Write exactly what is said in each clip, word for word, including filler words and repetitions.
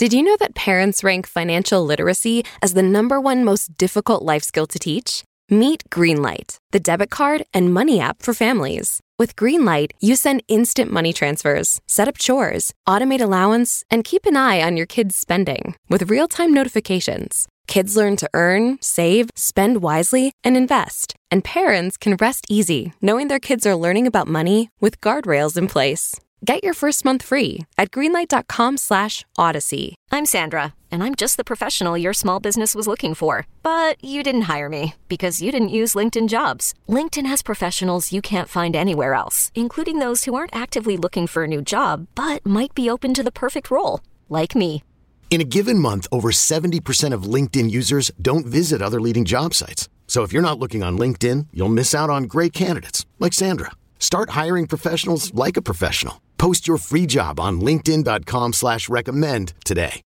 Did you know that parents rank financial literacy as the number one most difficult life skill to teach? Meet Greenlight, the debit card and money app for families. With Greenlight, you send instant money transfers, set up chores, automate allowance, and keep an eye on your kids' spending with real-time notifications. Kids learn to earn, save, spend wisely, and invest. And parents can rest easy knowing their kids are learning about money with guardrails in place. Get your first month free at greenlight.com slash odyssey. I'm Sandra, and I'm just the professional your small business was looking for. But you didn't hire me because you didn't use LinkedIn Jobs. LinkedIn has professionals you can't find anywhere else, including those who aren't actively looking for a new job, but might be open to the perfect role, like me. In a given month, over seventy percent of LinkedIn users don't visit other leading job sites. So if you're not looking on LinkedIn, you'll miss out on great candidates like Sandra. Start hiring professionals like a professional. Post your free job on linkedin.com slash recommend today.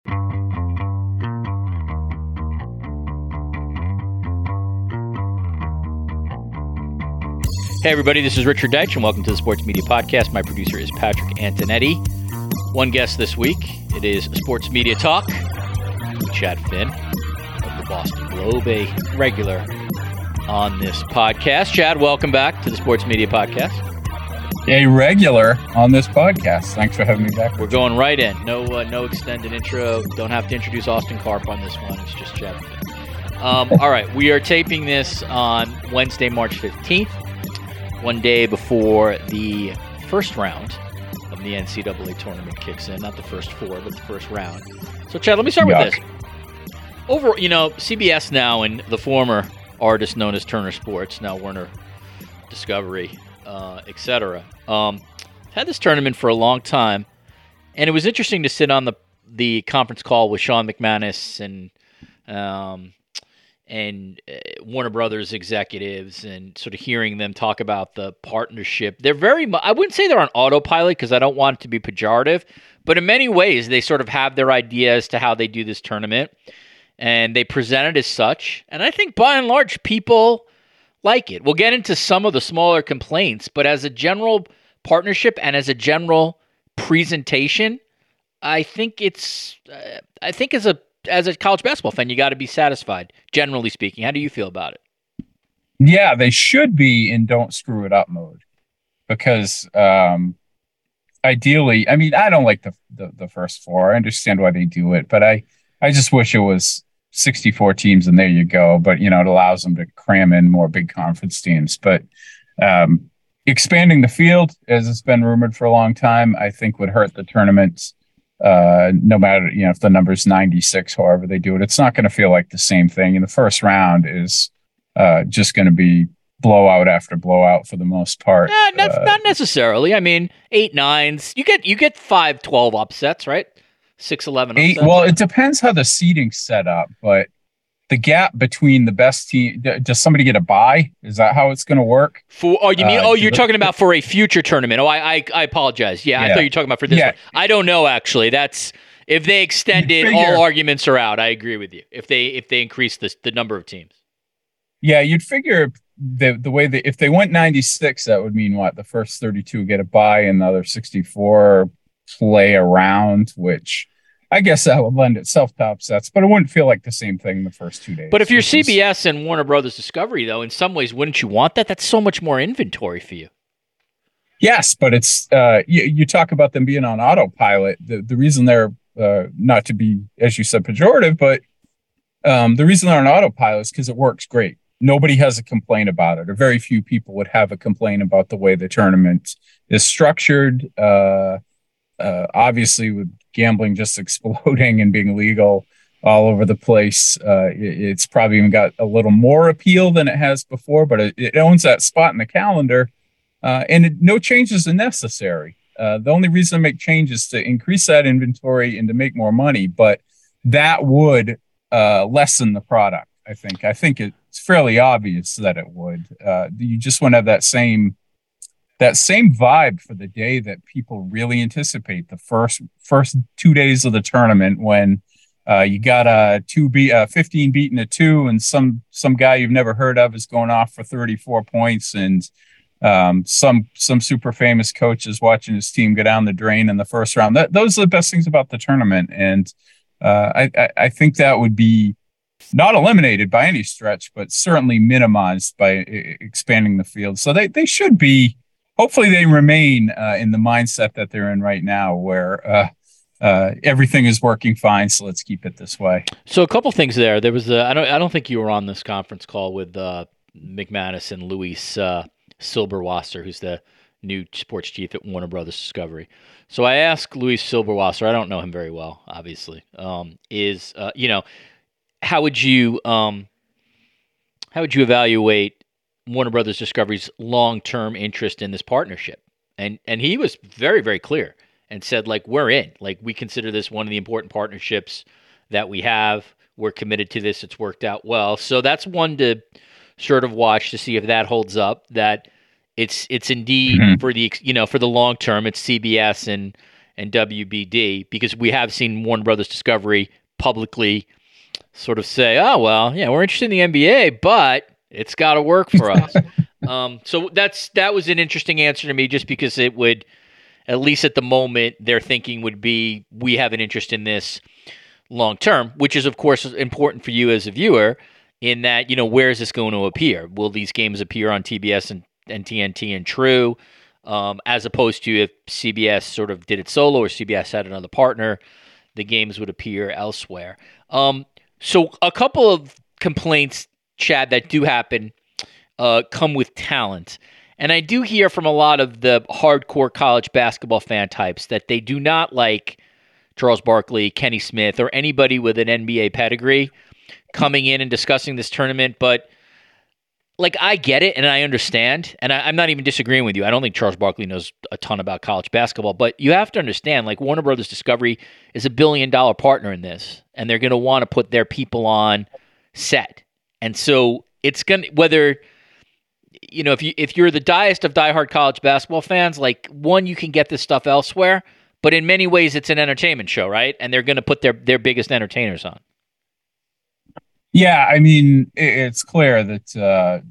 Hey everybody, this is Richard Deitch and welcome to the Sports Media Podcast. My producer is Patrick Antonetti. One guest this week, it is Sports Media Talk with Chad Finn of the Boston Globe, a regular on this podcast. Chad, welcome back to the Sports Media Podcast. A regular on this podcast. Thanks for having me back. We're going right in. No uh, no extended intro. Don't have to introduce Austin Karp on this one. It's just Chad Finn. Um, all right, we are taping this on Wednesday, March fifteenth, one day before the first round of the N C double A tournament kicks in. Not the first four, but the first round. So, Chad, let me start Yuck. with this. Over, you know, C B S now and the former artist known as Turner Sports, now Warner Discovery, uh, et cetera, um, had this tournament for a long time, and it was interesting to sit on the the conference call with Sean McManus and um, and uh, Warner Brothers executives, and sort of hearing them talk about the partnership. They're very mu- I wouldn't say they're on autopilot because I don't want it to be pejorative, but in many ways they sort of have their ideas to how they do this tournament, and they present it as such. And I think by and large people like it. We'll get into some of the smaller complaints, but as a general partnership and as a general presentation, I think it's uh, I think as a as a college basketball fan, you got to be satisfied, generally speaking. How do you feel about it? Yeah, they should be in don't screw it up mode, because um, ideally, I mean, I don't like the, the the first four. I understand why they do it, but I, I just wish it was sixty-four teams and there you go. But, you know, it allows them to cram in more big conference teams. But um, expanding the field, as it's been rumored for a long time, I think would hurt the tournament. Uh, no matter, you know, if the number's ninety-six, however they do it, it's not going to feel like the same thing. And the first round is uh, just going to be blowout after blowout for the most part. Yeah, not, uh, not necessarily. I mean, eight nines. You get you get five twelve upsets, right? Six eleven upsets. Eight, well, it depends how the seating's set up, but the gap between the best team, does somebody get a bye? Is that how it's going to work? For oh, you mean uh, oh, you're talking about for a future tournament? Oh, I I, I apologize. Yeah, yeah, I thought you were talking about for this yeah. one. I don't know actually. That's if they extended, figure, all arguments are out. I agree with you. If they if they increase the the number of teams. Yeah, you'd figure the the way that if they went ninety-six, that would mean what? The first thirty-two get a bye and the other sixty-four play around, which I guess that would lend itself to upsets, but it wouldn't feel like the same thing the first two days. But if you're C B S and Warner Brothers Discovery, though, in some ways, wouldn't you want that? That's so much more inventory for you. Yes, but it's uh, you, you talk about them being on autopilot. The the reason they're uh, not to be, as you said, pejorative, but um, the reason they're on autopilot is because it works great. Nobody has a complaint about it, or very few people would have a complaint about the way the tournament is structured. Uh, uh, obviously, with gambling just exploding and being legal all over the place, uh, it, it's probably even got a little more appeal than it has before, but it, it owns that spot in the calendar, uh, and it, no changes are necessary. Uh, the only reason to make changes is to increase that inventory and to make more money, but that would uh, lessen the product, I think. I think it's fairly obvious that it would. Uh, you just want to have that same that same vibe for the day that people really anticipate, the first first two days of the tournament, when uh, you got a two be uh, fifteen beating a two, and some some guy you've never heard of is going off for thirty-four points, and um, some some super famous coach is watching his team go down the drain in the first round. That those are the best things about the tournament, and uh, I, I I think that would be not eliminated by any stretch, but certainly minimized by I- expanding the field. So they they should be. Hopefully, they remain uh, in the mindset that they're in right now, where uh, uh, everything is working fine. So let's keep it this way. So a couple things there. There was a, I don't I don't think you were on this conference call with uh, McManus and Luis uh, Silberwasser, who's the new sports chief at Warner Brothers Discovery. So I asked Luis Silberwasser. I don't know him very well, obviously. Um, is uh, you know, how would you um, how would you evaluate Warner Brothers Discovery's long-term interest in this partnership? And and he was very, very clear and said, like, we're in. Like, we consider this one of the important partnerships that we have. We're committed to this. It's worked out well. So that's one to sort of watch to see if that holds up, that it's it's indeed mm-hmm. for the, you know, for the long term, it's C B S and, and W B D, because we have seen Warner Brothers Discovery publicly sort of say, oh, well, yeah, we're interested in the N B A, but it's got to work for us. um, so that's that was an interesting answer to me, just because it would, at least at the moment, their thinking would be, we have an interest in this long term, which is, of course, important for you as a viewer, in that, you know, where is this going to appear? Will these games appear on T B S and, and T N T and True, um, as opposed to if C B S sort of did it solo or C B S had another partner, the games would appear elsewhere. Um, so a couple of complaints, Chad, that do happen uh, come with talent. And I do hear from a lot of the hardcore college basketball fan types that they do not like Charles Barkley, Kenny Smith, or anybody with an N B A pedigree coming in and discussing this tournament. But, like, I get it and I understand. And I, I'm not even disagreeing with you. I don't think Charles Barkley knows a ton about college basketball. But you have to understand, like, Warner Brothers Discovery is a billion-dollar partner in this. And they're going to want to put their people on set. And so it's going to, whether, you know, if you, if you're the diest of diehard college basketball fans, like, one, you can get this stuff elsewhere, but in many ways it's an entertainment show, right? And they're going to put their, their biggest entertainers on. Yeah. I mean, it's clear that uh,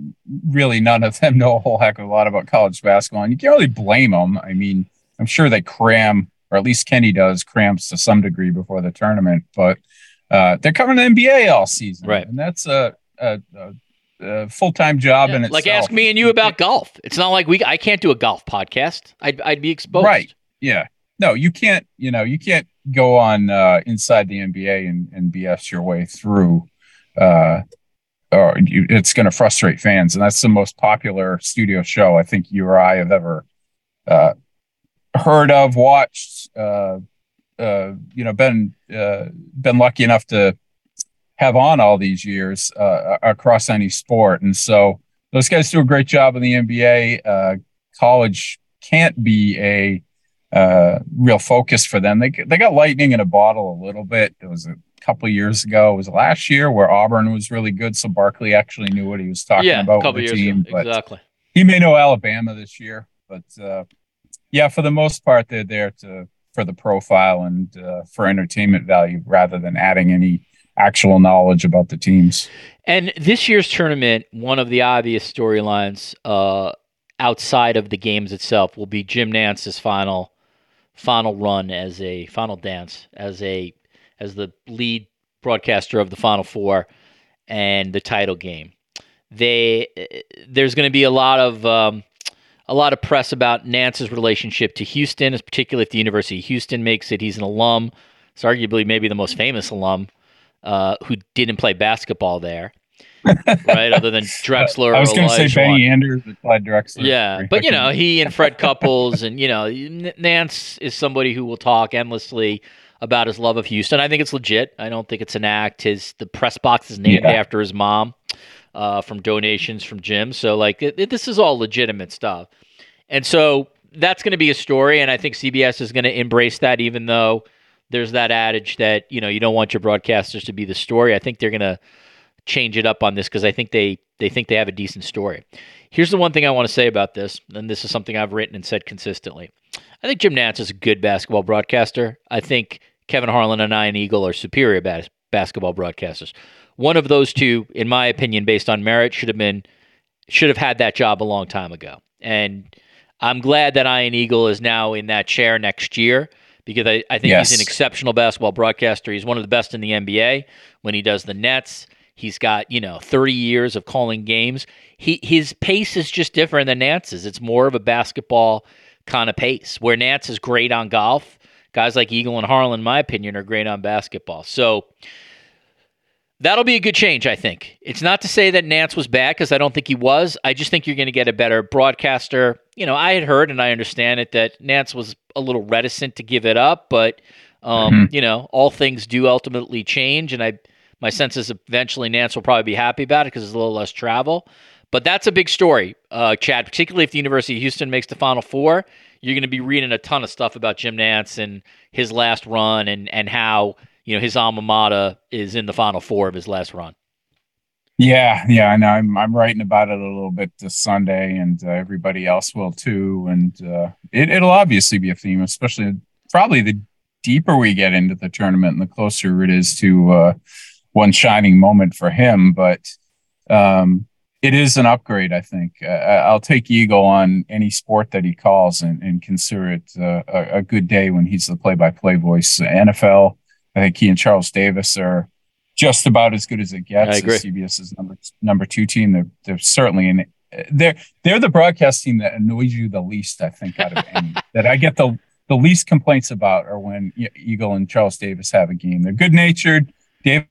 really none of them know a whole heck of a lot about college basketball, and you can't really blame them. I mean, I'm sure they cram, or at least Kenny does, crams to some degree before the tournament, but Uh, they're covering the N B A all season, right? And that's a, a, a, a full-time job yeah, in itself. Like, ask me and you about golf. It's not like we I can't do a golf podcast. I'd I'd be exposed, right? Yeah, no, you can't. You know, you can't go on uh, inside the N B A and, and B S your way through. Uh, or you, it's going to frustrate fans, and that's the most popular studio show I think you or I have ever uh, heard of, watched. Uh, Uh, you know, been uh, been lucky enough to have on all these years uh, across any sport, and so those guys do a great job in the N B A. Uh, college can't be a uh, real focus for them. They they got lightning in a bottle a little bit. It was a couple of years ago. It was last year where Auburn was really good, so Barkley actually knew what he was talking yeah, about a couple with the years team. ago. Exactly. He may know Alabama this year, but uh, yeah, for the most part, they're there to. for the profile and uh, for entertainment value rather than adding any actual knowledge about the teams. And this year's tournament, one of the obvious storylines uh, outside of the games itself will be Jim Nantz's final final run as a final dance as a as the lead broadcaster of the Final Four and the title game. They there's going to be a lot of um, a lot of press about Nantz's relationship to Houston, particularly if the University of Houston makes it. He's an alum. It's arguably maybe the most famous alum uh, who didn't play basketball there, right? Other than Drexler. I was going to say Benny one. Anders applied Drexler. Yeah, but you know, he and Fred Couples, and you know, Nantz is somebody who will talk endlessly about his love of Houston. I think it's legit. I don't think it's an act. His the press box is named yeah. after his mom. Uh, from donations from Jim. So, like, it, it, this is all legitimate stuff. And so that's going to be a story, and I think C B S is going to embrace that, even though there's that adage that, you know, you don't want your broadcasters to be the story. I think they're going to change it up on this because I think they, they think they have a decent story. Here's the one thing I want to say about this, and this is something I've written and said consistently. I think Jim Nantz is a good basketball broadcaster. I think Kevin Harlan and Ian Eagle are superior bas- basketball broadcasters. One of those two, in my opinion, based on merit, should have been should have had that job a long time ago. And I'm glad that Ian Eagle is now in that chair next year because I, I think yes. he's an exceptional basketball broadcaster. He's one of the best in the N B A when he does the Nets. He's got, you know, thirty years of calling games. He His pace is just different than Nance's. It's more of a basketball kind of pace, where Nance is great on golf. Guys like Eagle and Harlan, in my opinion, are great on basketball. So that'll be a good change, I think. It's not to say that Nance was bad, because I don't think he was. I just think you're going to get a better broadcaster. You know, I had heard, and I understand it, that Nance was a little reticent to give it up, but, um, mm-hmm. you know, all things do ultimately change, and I, my sense is eventually Nance will probably be happy about it because there's a little less travel. But that's a big story, uh, Chad, particularly if the University of Houston makes the Final Four. You're going to be reading a ton of stuff about Jim Nance and his last run, and, and how, you know, his alma mater is in the Final Four of his last run. Yeah, yeah, I know. I'm I'm writing about it a little bit this Sunday, and uh, everybody else will too. And uh, it, it'll obviously be a theme, especially probably the deeper we get into the tournament and the closer it is to uh, one shining moment for him. But um, it is an upgrade, I think. Uh, I'll take Eagle on any sport that he calls, and, and consider it uh, a, a good day when he's the play-by-play voice. Uh, N F L, I think he and Charles Davis are just about as good as it gets. I agree. CBS's number number two team. They're they're certainly in. They're they're the broadcast team that annoys you the least, I think, out of any. That I get the the least complaints about are when Eagle and Charles Davis have a game. They're good natured. Davis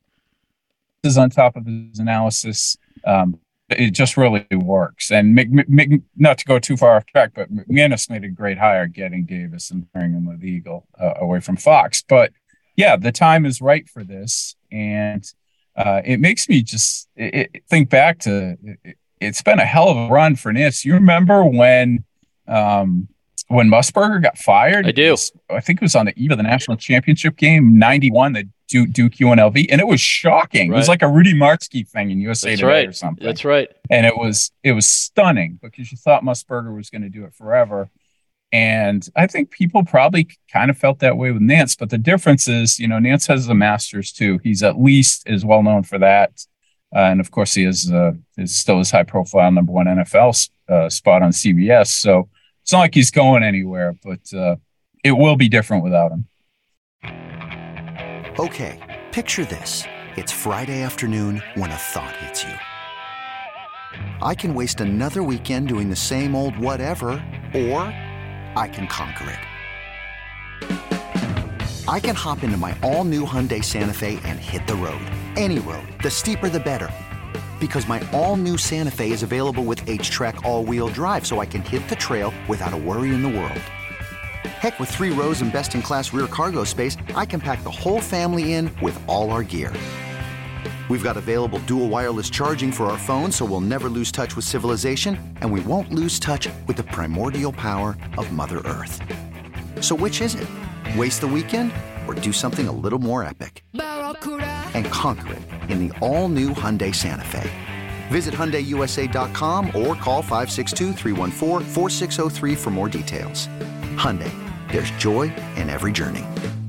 is on top of his analysis. Um, it just really works. And Mc, Mc, not to go too far off track, but McManus made a great hire getting Davis and pairing him with Eagle uh, away from Fox. But yeah, the time is right for this. And uh, it makes me just it, it, think back to it, it's been a hell of a run for Nance. You remember when um, when Musburger got fired? I do. Was, I think it was on the eve of the national championship game, ninety-one, the Duke, Duke U N L V, and it was shocking. Right. It was like a Rudy Martzke thing in U S A That's Today right. or something. That's right. And it was it was stunning because you thought Musburger was going to do it forever. And I think people probably kind of felt that way with Nance. But the difference is, you know, Nance has a master's too. He's at least as well known for that. Uh, and of course, he is, uh, is still his high profile number one N F L uh, spot on C B S. So it's not like he's going anywhere, but uh, it will be different without him. Okay, picture this. It's Friday afternoon when a thought hits you. I can waste another weekend doing the same old whatever, or I can conquer it. I can hop into my all-new Hyundai Santa Fe and hit the road. Any road. The steeper, the better. Because my all-new Santa Fe is available with H-Track all-wheel drive, so I can hit the trail without a worry in the world. Heck, with three rows and best-in-class rear cargo space, I can pack the whole family in with all our gear. We've got available dual wireless charging for our phones, so we'll never lose touch with civilization, and we won't lose touch with the primordial power of Mother Earth. So which is it? Waste the weekend or do something a little more epic? And conquer it in the all-new Hyundai Santa Fe. Visit Hyundai U S A dot com or call five six two, three one four, four six zero three for more details. Hyundai, there's joy in every journey.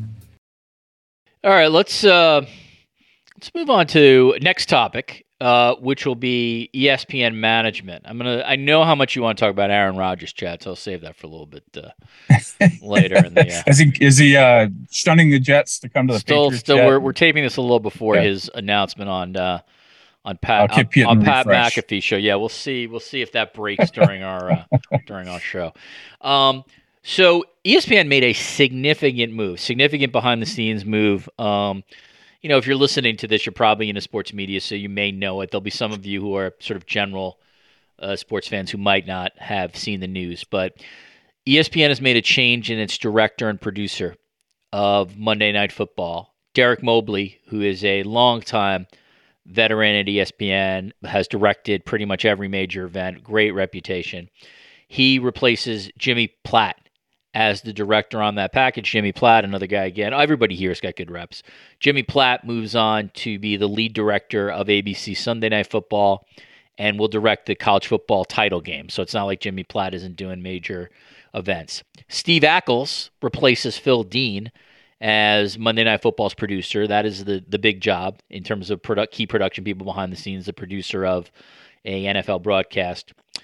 All right, let's uh, let's move on to next topic, uh, which will be E S P N management. I'm gonna. I know how much you want to talk about Aaron Rodgers, Chad, so I'll save that for a little bit uh, later. In the, uh, is he is he uh, shunning the Jets to come to the still? Patriots Still, jet? we're we're taping this a little before yeah. his announcement on uh, on Pat on, on Pat refresh. McAfee show. Yeah, we'll see. We'll see if that breaks during our uh, during our show. Um, So E S P N made a significant move, significant behind the scenes move. Um, you know, if you're listening to this, you're probably into sports media, so you may know it. There'll be some of you who are sort of general uh, sports fans who might not have seen the news. But E S P N has made a change in its director and producer of Monday Night Football. Derek Mobley, who is a longtime veteran at E S P N, has directed pretty much every major event, great reputation. He replaces Jimmy Platt as the director on that package. Jimmy Platt, another guy again. Everybody here has got good reps. Jimmy Platt moves on to be the lead director of A B C Sunday Night Football and will direct the college football title game. So it's not like Jimmy Platt isn't doing major events. Steve Ackles replaces Phil Dean as Monday Night Football's producer. That is the, the big job in terms of product, key production people behind the scenes, the producer of a N F L broadcast.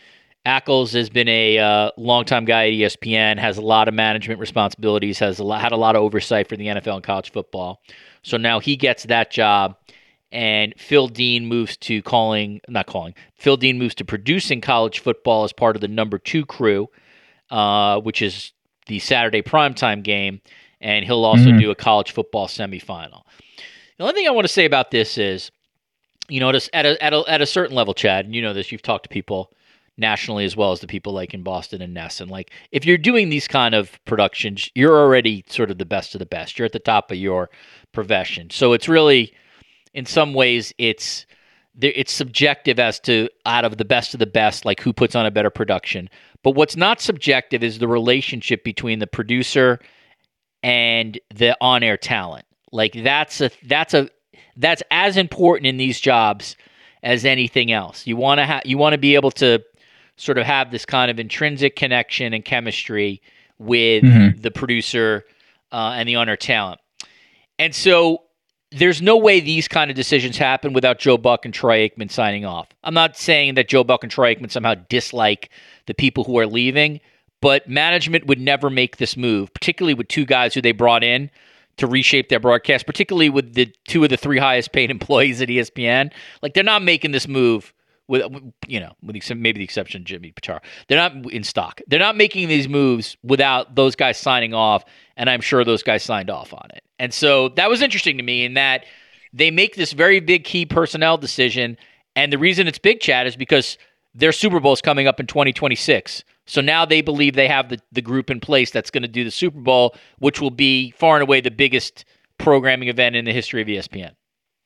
Ackles has been a uh, longtime guy at E S P N, has a lot of management responsibilities, has a lot, had a lot of oversight for the N F L and college football. So now he gets that job, and Phil Dean moves to calling, not calling, Phil Dean moves to producing college football as part of the number two crew, uh, which is the Saturday primetime game, and he'll also mm-hmm. do a college football semifinal. The only thing I want to say about this is, you know, at a, at a, at a certain level, Chad, and you know this, you've talked to people nationally as well as the people like in Boston and Ness. And like, if you're doing these kind of productions, you're already sort of the best of the best. You're at the top of your profession. So it's really, in some ways, it's it's subjective as to out of the best of the best, like who puts on a better production. But what's not subjective is the relationship between the producer and the on-air talent. Like that's a that's a that's as important in these jobs as anything else. You want to ha- you want to be able to sort of have this kind of intrinsic connection and chemistry with mm-hmm. the producer uh, and the on-air talent. And so there's no way these kind of decisions happen without Joe Buck and Troy Aikman signing off. I'm not saying that Joe Buck and Troy Aikman somehow dislike the people who are leaving, but management would never make this move, particularly with two guys who they brought in to reshape their broadcast, particularly with the two of the three highest paid employees at E S P N. Like, they're not making this move with, you know, with the, maybe the exception of Jimmy Pitaro. They're not in stock. They're not making these moves without those guys signing off, and I'm sure those guys signed off on it. And so that was interesting to me in that they make this very big key personnel decision, and the reason it's big, Chad, is because their Super Bowl is coming up in twenty twenty-six. So now they believe they have the, the group in place that's going to do the Super Bowl, which will be far and away the biggest programming event in the history of E S P N.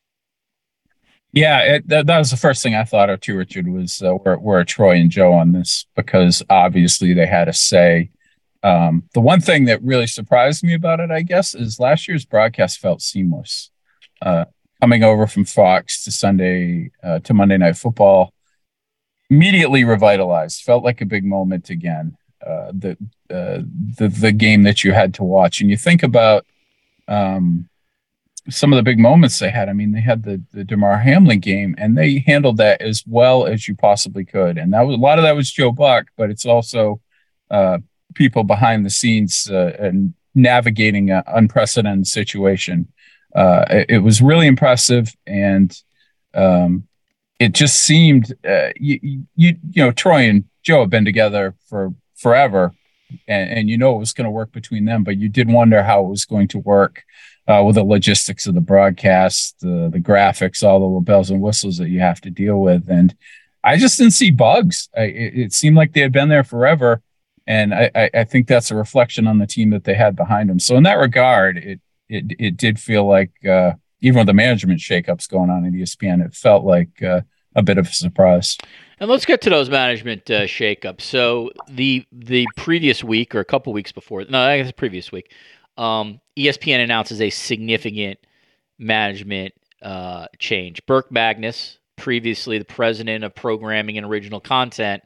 Yeah, it, that, that was the first thing I thought of too, Richard, was uh, where, where Troy and Joe on this, because obviously they had a say. Um, the one thing that really surprised me about it, I guess, is last year's broadcast felt seamless. Uh, coming over from Fox to Sunday uh, to Monday Night Football, immediately revitalized. Felt like a big moment again. Uh, the uh, the the game that you had to watch, and you think about um, some of the big moments they had. I mean, they had the the Damar Hamlin game, and they handled that as well as you possibly could. And that was a lot of that was Joe Buck, but it's also uh, people behind the scenes uh, and navigating an unprecedented situation. Uh, it, it was really impressive, and um, it just seemed uh, you, you you know Troy and Joe have been together for forever, and, and you know it was going to work between them, but you did wonder how it was going to work uh, with the logistics of the broadcast, the the graphics, all the little bells and whistles that you have to deal with. And I just didn't see bugs. I, it, it seemed like they had been there forever, and I, I, I think that's a reflection on the team that they had behind them. So in that regard, it it it did feel like uh, even with the management shakeups going on at E S P N, it felt like uh, a bit of a surprise. And let's get to those management uh, shakeups. So the the previous week, or a couple weeks before, no, I guess the previous week, um, E S P N announces a significant management uh, change. Burke Magnus, previously the president of programming and original content,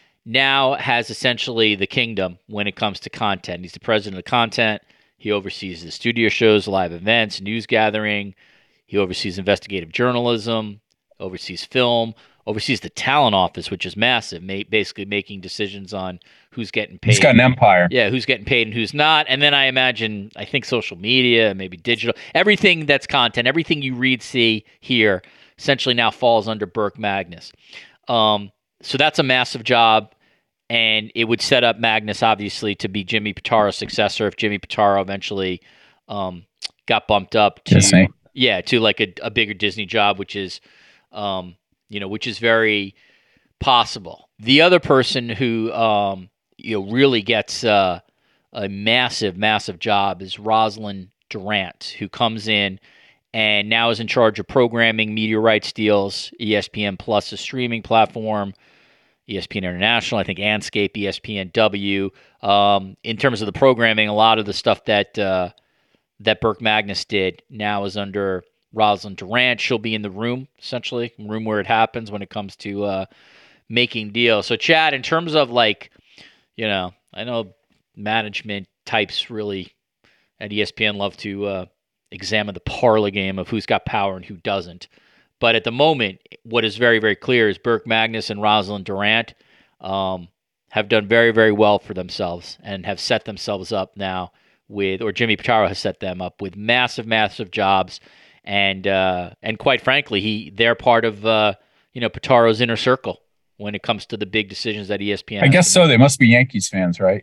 now has essentially the kingdom when it comes to content. He's the president of content. He oversees the studio shows, live events, news gathering. He oversees investigative journalism, oversees film, oversees the talent office, which is massive, ma- basically making decisions on who's getting paid. He's got an empire. Yeah, who's getting paid and who's not. And then I imagine, I think social media, maybe digital, everything that's content, everything you read, see, hear, essentially now falls under Burke Magnus. Um, so that's a massive job. And it would set up Magnus, obviously, to be Jimmy Pitaro's successor if Jimmy Pitaro eventually um, got bumped up to Disney. Yeah, to like a, a bigger Disney job, which is, um, you know, which is very possible. The other person who, um, you know, really gets uh, a massive, massive job is Rosalind Durant, who comes in and now is in charge of programming, media rights deals, E S P N Plus, a streaming platform, E S P N International, I think Anscape, E S P N W. Um, in terms of the programming, a lot of the stuff that uh, that Burke Magnus did now is under Rosalind Durant. She'll be in the room, essentially, room where it happens when it comes to uh, making deals. So, Chad, in terms of like, you know, I know management types really at E S P N love to uh, examine the parlor game of who's got power and who doesn't. But at the moment, what is very, very clear is Burke Magnus and Rosalind Durant um, have done very, very well for themselves and have set themselves up now with, or Jimmy Pitaro has set them up with massive, massive jobs. And uh, and quite frankly, he they're part of uh, you know Pitaro's inner circle when it comes to the big decisions that E S P N. I guess so. They must be Yankees fans, right?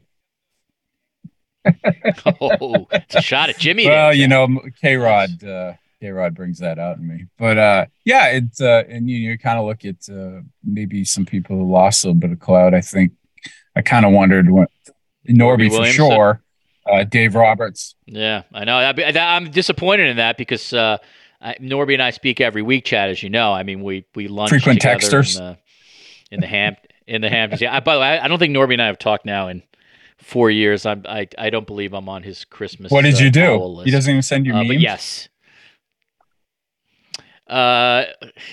Oh, it's a shot at Jimmy. Well, there. you know, K-Rod, uh, K-Rod brings that out in me. But uh, yeah, it's uh, and you, you kind of look at uh, maybe some people who lost a little bit of clout. I think I kind of wondered when Norby for sure, uh, Dave Roberts. Yeah, I know. I, I'm disappointed in that because uh, I, Norby and I speak every week, Chad. As you know, I mean, we we lunch frequent together texters in the in the ham in the Hamptons. Yeah, I, by the way, I, I don't think Norby and I have talked now in four years. I'm, I I don't believe I'm on his Christmas. What did uh, you do? list. He doesn't even send you uh, memes. But yes. Uh,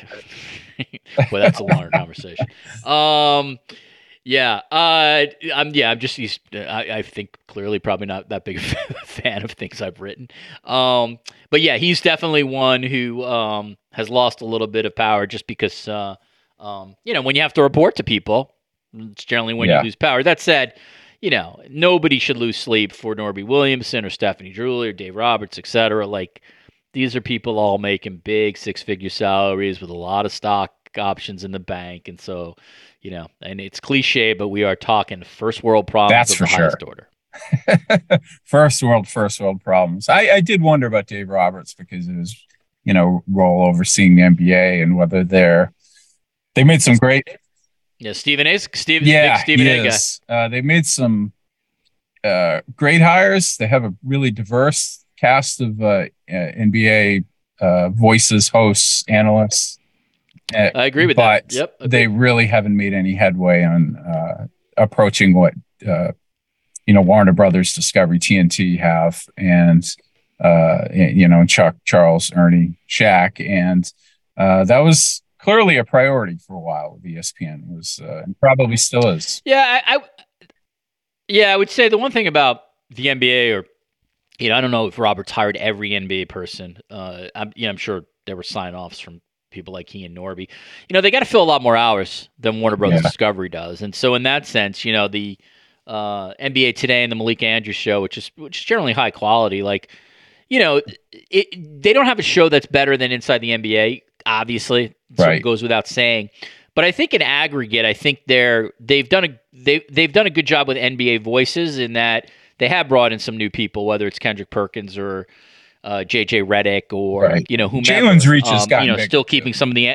well, that's a longer conversation. Um, yeah. Uh, I'm yeah. I'm just. He's, I, I think clearly probably not that big of a fan of things I've written. Um, but yeah, he's definitely one who um has lost a little bit of power just because uh um you know when you have to report to people, it's generally when Yeah. you lose power. That said, you know, nobody should lose sleep for Norby Williamson or Stephanie Drewley or Dave Roberts, et cetera. Like, these are people all making big six-figure salaries with a lot of stock options in the bank. And so, you know, and it's cliche, but we are talking first world problems That's of for the sure. highest order. First world, first world problems. I, I did wonder about Dave Roberts because of his, you know, role overseeing the N B A and whether they're, they made some great. Yeah, Stephen A. Stephen, Yeah, big Stephen he A. guy. is. Uh, they made some uh, great hires. They have a really diverse cast of uh, uh, N B A uh, voices, hosts, analysts. Uh, I agree with but that. Yep. they really haven't made any headway on uh, approaching what uh, you know Warner Brothers, Discovery, T N T have, and uh, you know Chuck, Charles, Ernie, Shaq, and uh, that was clearly a priority for a while with E S P N. It was uh, and probably still is. Yeah, I, I yeah, I would say the one thing about the N B A, or you know, I don't know if Roberts hired every N B A person. Uh, I'm, you know, I'm sure there were sign-offs from people like he and Norby. You know, they got to fill a lot more hours than Warner Brothers Yeah. Discovery does, and so in that sense, you know, the uh, N B A Today and the Malik Andrews show, which is which is generally high quality, like you know, it, they don't have a show that's better than Inside the N B A. Obviously, so Right. it goes without saying. But I think in aggregate, I think they're they've done a they they've done a good job with N B A voices in that they have brought in some new people, whether it's Kendrick Perkins or uh, J J Redick or Right. you know whomever. Jalen's reach has um, gotten you know bigger, still too. keeping some of the.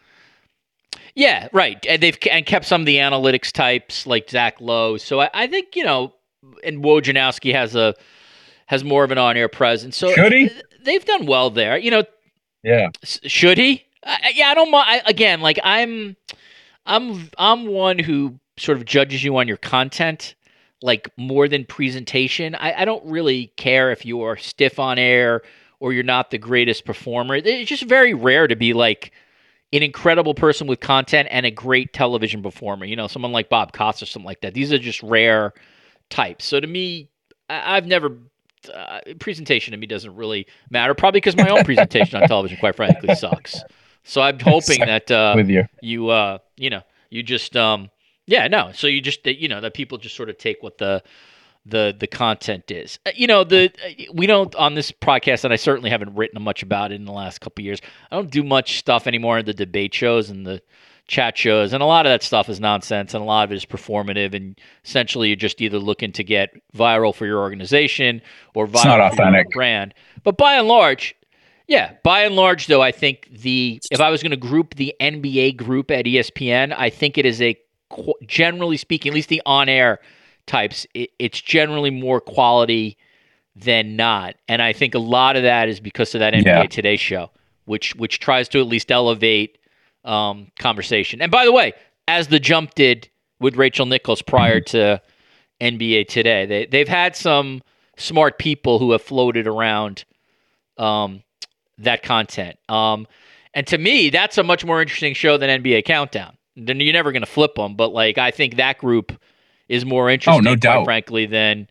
Yeah, right, and they've and kept some of the analytics types like Zach Lowe. So I, I think you know, and Wojnarowski has a has more of an on-air presence. So Should he? They've done well there. You know, Yeah. S- Should he? I, yeah, I don't mind. Again, like I'm, I'm, I'm one who sort of judges you on your content, like more than presentation. I, I don't really care if you are stiff on air or you're not the greatest performer. It's just very rare to be like an incredible person with content and a great television performer. You know, someone like Bob Costa or something like that. These are just rare types. So to me, I, I've never. Uh, presentation to me doesn't really matter, probably because my own presentation on television, quite frankly, sucks. So I'm hoping that uh, With you. you, uh, you know, you just, um, yeah, no. So you just, you know, that people just sort of take what the the the content is. Uh, you know, the we don't on this podcast, and I certainly haven't written much about it in the last couple of years. I don't do much stuff anymore in the debate shows and the chat shows, and a lot of that stuff is nonsense, and a lot of it is performative, and essentially you're just either looking to get viral for your organization or It's not viral for your authentic. brand. But by and large, yeah, by and large, though, I think the if I was going to group the N B A group at E S P N, I think it is a qu- generally speaking, at least the on-air types, it, it's generally more quality than not, and I think a lot of that is because of that N B A Yeah. Today show, which which tries to at least elevate um, conversation. And by the way, as the Jump did with Rachel Nichols prior to N B A Today, they they've had some smart people who have floated around um, that content. Um, and to me, that's a much more interesting show than N B A Countdown. Then you're never going to flip them, but like I think that group is more interesting, no quite doubt. frankly, than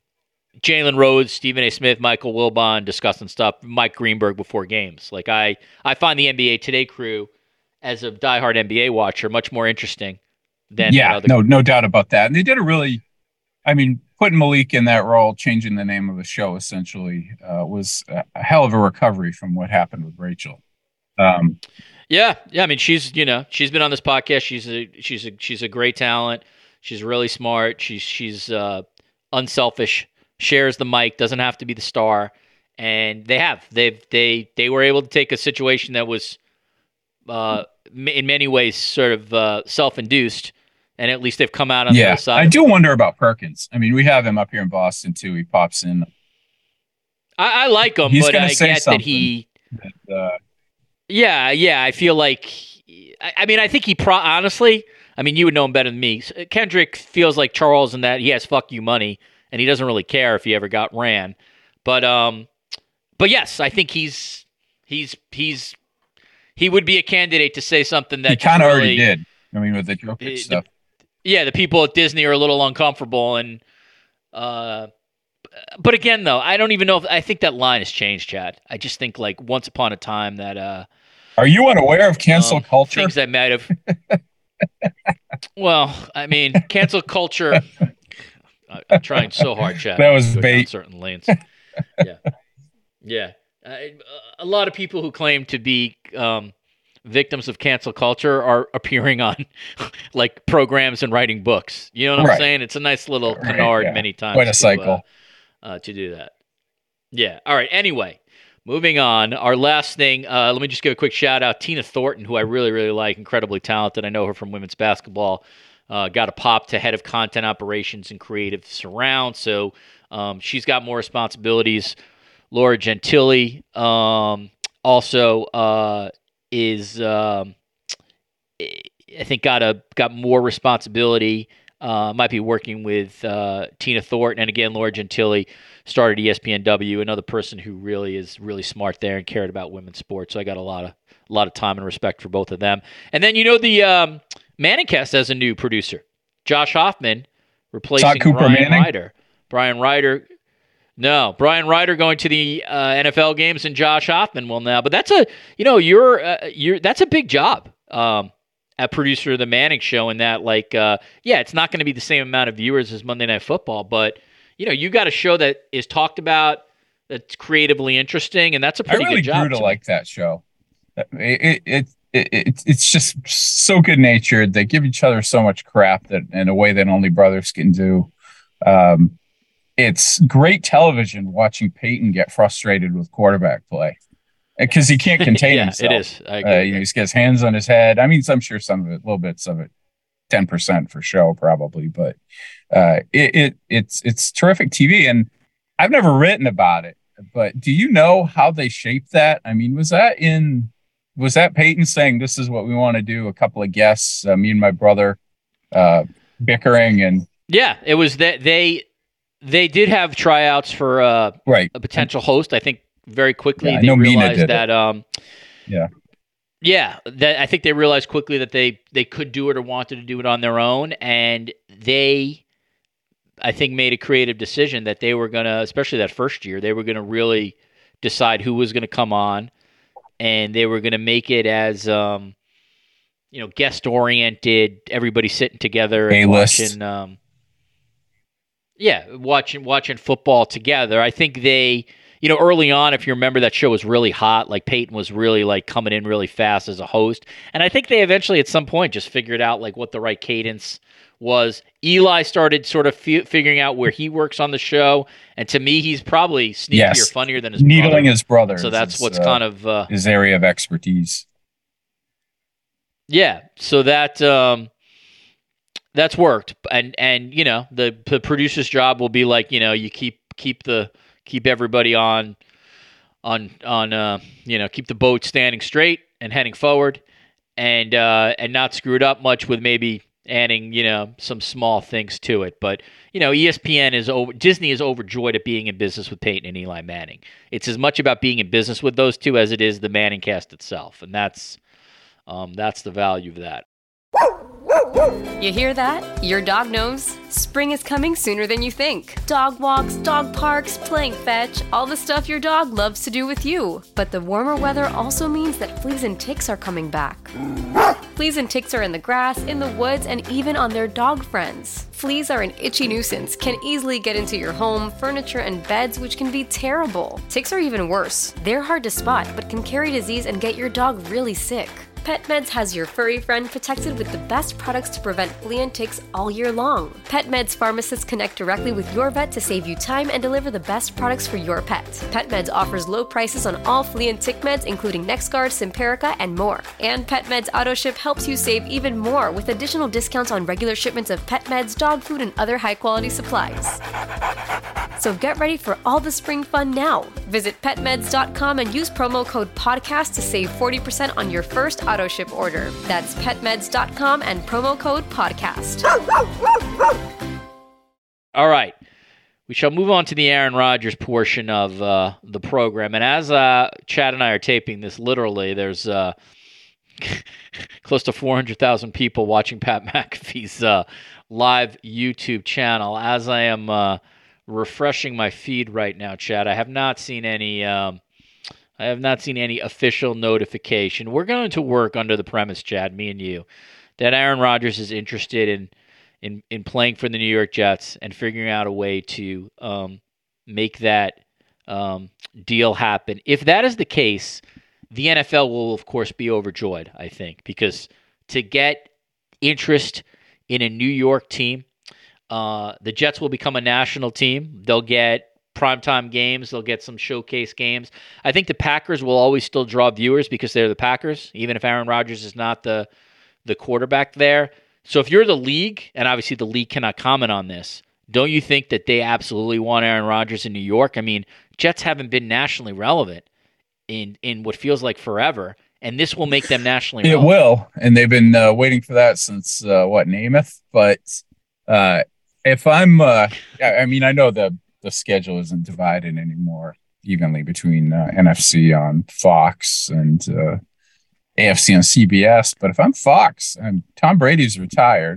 Jalen Rhodes, Stephen A. Smith, Michael Wilbon discussing stuff, Mike Greenberg before games. Like I, I find the N B A Today crew, as a diehard N B A watcher, much more interesting than yeah, other- no, no doubt about that. And they did a really, I mean, putting Malik in that role, changing the name of the show essentially uh, was a, a hell of a recovery from what happened with Rachel. Um, yeah, yeah. I mean, she's you know she's been on this podcast. She's a she's a she's a great talent. She's really smart. She's she's uh, unselfish. Shares the mic. Doesn't have to be the star. And they have they've they they were able to take a situation that was uh, in many ways sort of uh, self-induced, and at least they've come out on yeah, the other side. I do wonder about Perkins. I mean, we have him up here in Boston too. He pops in. I, I like him, He's but I say get that he. That, uh, yeah, yeah. I feel like. I, I mean, I think he pro. Honestly, I mean, you would know him better than me. Kendrick feels like Charles in that he has fuck you money, and he doesn't really care if he ever got ran. But um, but yes, I think he's he's he's he would be a candidate to say something that he kind of really, already did. I mean, with the Jokic stuff. Yeah, the people at Disney are a little uncomfortable, and uh, but again, though, I don't even know if I think that line has changed, Chad. I just think like once upon a time that. Uh, Are you unaware of cancel um, culture? Things that might have. Well, I mean, cancel culture. I, I'm trying so hard, Chad. That was to go bait. down certain lanes. Yeah, yeah. Uh, a lot of people who claim to be um, victims of cancel culture are appearing on like programs and writing books. You know what I'm Right. saying? It's a nice little Right, canard yeah. many times. Quite a to, cycle. Uh, uh, to do that. Yeah. All right. Anyway, moving on. Our last thing. Uh, let me just give a quick shout out. Tina Thornton, who I really, really like, incredibly talented. I know her from women's basketball. Uh, got a pop to head of content operations and creative surround. So um, she's got more responsibilities. Laura Gentili um, also uh, is, um, I think, got a got more responsibility. Uh, might be working with uh, Tina Thornton, and again, Laura Gentili started E S P N W. Another person who really is really smart there and cared about women's sports. So I got a lot of a lot of time and respect for both of them. And then you know the um, Manningcast has a new producer, Josh Hoffman, replacing Cooper Brian Manning? Ryder. Brian Ryder. No, Brian Ryder going to the uh, N F L games, and Josh Hoffman will now. But that's a, you know, you're, uh, you're that's a big job, um, at producer of the Manning Show. In that, like, uh, yeah, it's not going to be the same amount of viewers as Monday Night Football, but you know, you got a show that is talked about, that's creatively interesting, and that's a I pretty really good job. grew to to like that show. It, it, it, it, it it's just so good natured. They give each other so much crap that in a way that only brothers can do. Um, It's great television watching Peyton get frustrated with quarterback play because he can't contain yeah, himself. it is. I agree Uh, with you know, that. he's got his hands on his head. I mean, I'm sure some of it, little bits of it, ten percent for show probably, but uh, it, it it's it's terrific T V. And I've never written about it, but do you know how they shaped that? I mean, was that in was that Peyton saying this is what we want to do? A couple of guests, uh, me and my brother, uh, bickering and Yeah, it was that they. They did have tryouts for uh, right. a potential host. I think very quickly Yeah, I they know Mina realized did that. Um, Yeah. yeah, that I think they realized quickly that they they could do it or wanted to do it on their own, and they, I think, made a creative decision that they were gonna, especially that first year, they were gonna really decide who was gonna come on, and they were gonna make it as um, you know, guest oriented. Everybody sitting together and A-list. watching. Um, Yeah, watching watching football together. I think they, you know, early on, if you remember, that show was really hot. Like Peyton was really like coming in really fast as a host, and I think they eventually, at some point, just figured out like what the right cadence was. Eli started sort of fi- figuring out where he works on the show, and to me, he's probably sneakier, Yes. funnier than his Needling brother. his brother. So that's is, what's uh, kind of uh, his area of expertise. yeah. So that. Um, That's worked, and and you know the, the producer's job will be like, you know, you keep keep the keep everybody on on on uh, you know, keep the boat standing straight and heading forward, and uh, and not screw it up much with maybe adding, you know, some small things to it. But you know, E S P N is over, Disney is overjoyed at being in business with Peyton and Eli Manning. It's as much about being in business with those two as it is the Manningcast itself, and that's um, that's the value of that. You hear that? Your dog knows. Spring is coming sooner than you think. Dog walks, dog parks, playing fetch, all the stuff your dog loves to do with you. But the warmer weather also means that fleas and ticks are coming back. Fleas and ticks are in the grass, in the woods, and even on their dog friends. Fleas are an itchy nuisance, can easily get into your home, furniture, and beds, which can be terrible. Ticks are even worse. They're hard to spot, but can carry disease and get your dog really sick. PetMeds has your furry friend protected with the best products to prevent flea and ticks all year long. PetMeds pharmacists connect directly with your vet to save you time and deliver the best products for your pet. PetMeds offers low prices on all flea and tick meds, including NexGard, Simparica, and more. And PetMeds AutoShip helps you save even more with additional discounts on regular shipments of pet meds, dog food, and other high-quality supplies. So get ready for all the spring fun now. Visit pet meds dot com and use promo code podcast to save forty percent on your first auto ship order. That's pet meds dot com and promo code podcast. All right. We shall move on to the Aaron Rodgers portion of uh, the program. And as uh, Chad and I are taping this, literally, there's uh, close to four hundred thousand people watching Pat McAfee's uh, live YouTube channel. As I am uh, refreshing my feed right now, Chad, I have not seen any um, I have not seen any official notification. We're going to work under the premise, Chad, me and you, that Aaron Rodgers is interested in in, in playing for the New York Jets and figuring out a way to um, make that um, deal happen. If that is the case, the N F L will, of course, be overjoyed, I think, because to get interest in a New York team, uh, the Jets will become a national team. They'll get primetime games. They'll get some showcase games. I think the Packers will always still draw viewers because they're the Packers, even if Aaron Rodgers is not the the quarterback there. So if you're the league, and obviously the league cannot comment on this, don't you think that they absolutely want Aaron Rodgers in New York? I mean, Jets haven't been nationally relevant in in what feels like forever, and this will make them nationally relevant. It will, and they've been uh, waiting for that since, uh, what, Namath? But uh, if I'm, uh, I mean, I know the the schedule isn't divided anymore evenly between uh, N F C on Fox and uh, A F C on C B S. But if I'm Fox, and Tom Brady's retired,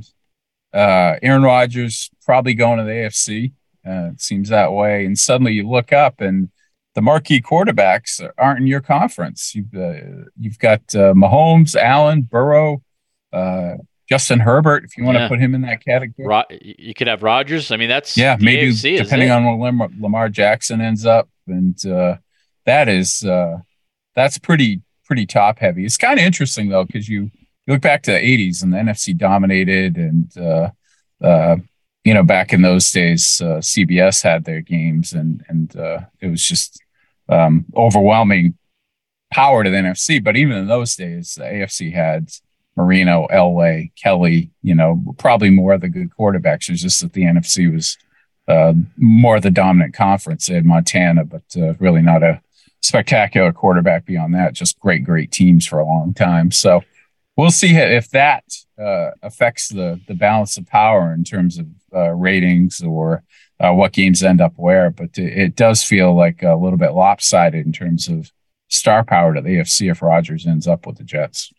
uh, Aaron Rodgers probably going to the A F C. Uh, it seems that way. And suddenly you look up and the marquee quarterbacks aren't in your conference. You've, uh, you've got uh, Mahomes, Allen, Burrow, uh, Justin Herbert, if you want yeah. to put him in that category. Ro- you could have Rodgers. I mean, that's yeah, maybe A F C, depending on where Lamar, Lamar Jackson ends up, and uh, that is uh, that's pretty pretty top heavy. It's kind of interesting though because you, you look back to the eighties and the N F C dominated, and uh, uh, you know back in those days uh, C B S had their games, and and uh, it was just um, overwhelming power to the N F C. But even in those days, the A F C had Marino, Elway, Kelly, you know, probably more of the good quarterbacks. It was just that the N F C was uh, more of the dominant conference. They had Montana, but uh, really not a spectacular quarterback beyond that. Just great, great teams for a long time. So we'll see if that uh, affects the the balance of power in terms of uh, ratings or uh, what games end up where. But it, it does feel like a little bit lopsided in terms of star power to the A F C if Rodgers ends up with the Jets.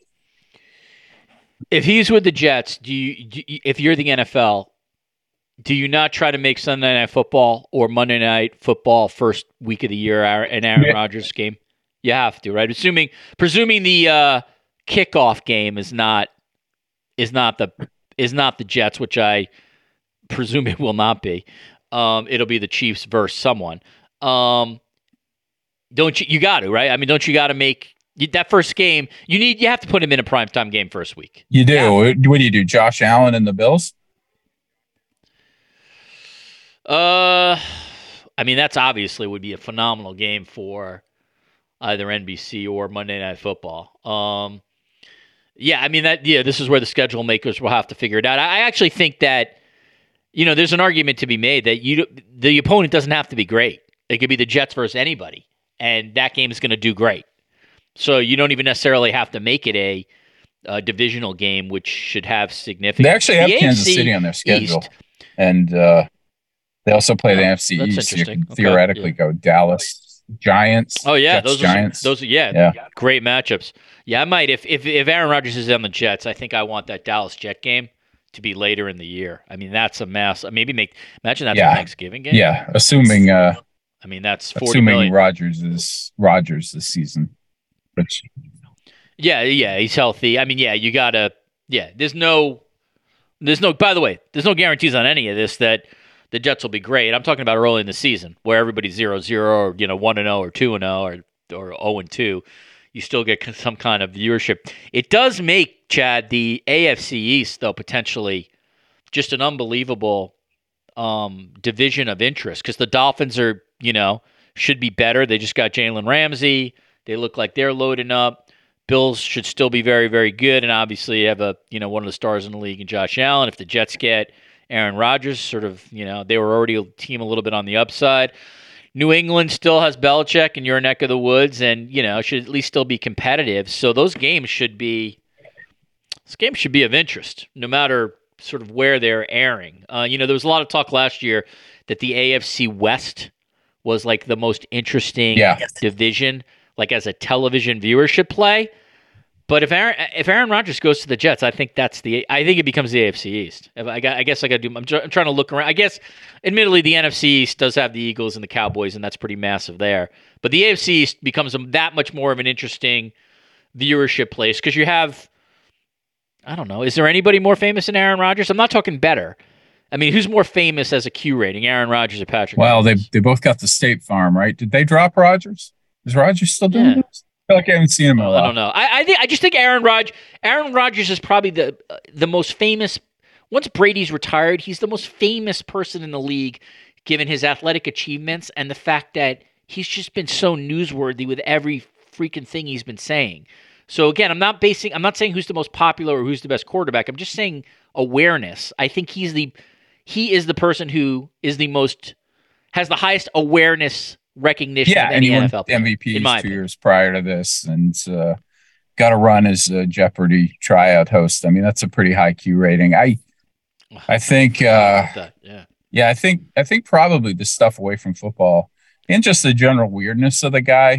If he's with the Jets, do you, do you, if you're the N F L, do you not try to make Sunday Night Football or Monday Night Football first week of the year an Aaron yeah. Rodgers game? You have to, right? Assuming, presuming the uh, kickoff game is not is not the is not the Jets, which I presume it will not be. Um, it'll be the Chiefs versus someone. Um, don't you? You got to, right? I mean, don't you got to make that first game? You need. You have to put him in a primetime game first week. You do. Yeah. What do you do? Josh Allen and the Bills? Uh, I mean, that's obviously would be a phenomenal game for either N B C or Monday Night Football. Um, yeah, I mean that. Yeah, this is where the schedule makers will have to figure it out. I actually think that, you know, there's an argument to be made that you the opponent doesn't have to be great. It could be the Jets versus anybody, and that game is going to do great. So you don't even necessarily have to make it a, a divisional game, which should have significance. They actually have the Kansas A F C City on their schedule, East, and uh, they also play the oh, N F C that's East. You can okay, theoretically yeah. go Dallas Giants. Oh yeah, Jets, those are Giants. Some, those are yeah, yeah, great matchups. Yeah, I might if if if Aaron Rodgers is on the Jets, I think I want that Dallas Jet game to be later in the year. I mean, that's a mess. Maybe make imagine that's yeah. a Thanksgiving game. Yeah, assuming. Uh, I mean, that's forty assuming million. Rodgers is Rodgers this season. Which, Yeah, yeah, he's healthy. I mean, yeah, you gotta. Yeah, there's no, there's no. By the way, there's no guarantees on any of this that the Jets will be great. I'm talking about early in the season where everybody's zero zero or you know one and zero or two and zero or or zero and two. You still get some kind of viewership. It does make, Chad, the A F C East though potentially just an unbelievable um, division of interest because the Dolphins are you know should be better. They just got Jalen Ramsey. They look like they're loading up. Bills should still be very, very good, and obviously have a you know one of the stars in the league in Josh Allen. If the Jets get Aaron Rodgers, sort of you know they were already a team a little bit on the upside. New England still has Belichick in your neck of the woods, and you know should at least still be competitive. So those games should be this game should be of interest, no matter sort of where they're airing. Uh, you know there was a lot of talk last year that the A F C West was like the most interesting yeah. division. Like as a television viewership play, but if Aaron if Aaron Rodgers goes to the Jets, I think that's the I think it becomes the A F C East. If I, got, I guess I got to do. I'm, tr- I'm trying to look around. I guess, admittedly, the N F C East does have the Eagles and the Cowboys, and that's pretty massive there. But the A F C East becomes a, that much more of an interesting viewership place because you have. I don't know. Is there anybody more famous than Aaron Rodgers? I'm not talking better. I mean, who's more famous as a Q rating, Aaron Rodgers or Patrick? Well, they Rodgers? they both got the State Farm, right? Did they drop Rodgers? Is Rodgers still doing Yeah. this? I feel like I haven't seen him in a while. I don't know. I I, think, I just think Aaron Rodgers Aaron Rodgers is probably the uh, the most famous. Once Brady's retired, he's the most famous person in the league, given his athletic achievements and the fact that he's just been so newsworthy with every freaking thing he's been saying. So again, I'm not basing. I'm not saying who's the most popular or who's the best quarterback. I'm just saying awareness. I think he's the he is the person who is the most has the highest awareness. Recognition yeah, of and any he N won F L player, M V Ps two opinion. years prior to this, and uh, got to run as a Jeopardy tryout host. I mean, that's a pretty high Q rating. I, I think, uh, yeah, yeah, I think, I think probably the stuff away from football and just the general weirdness of the guy,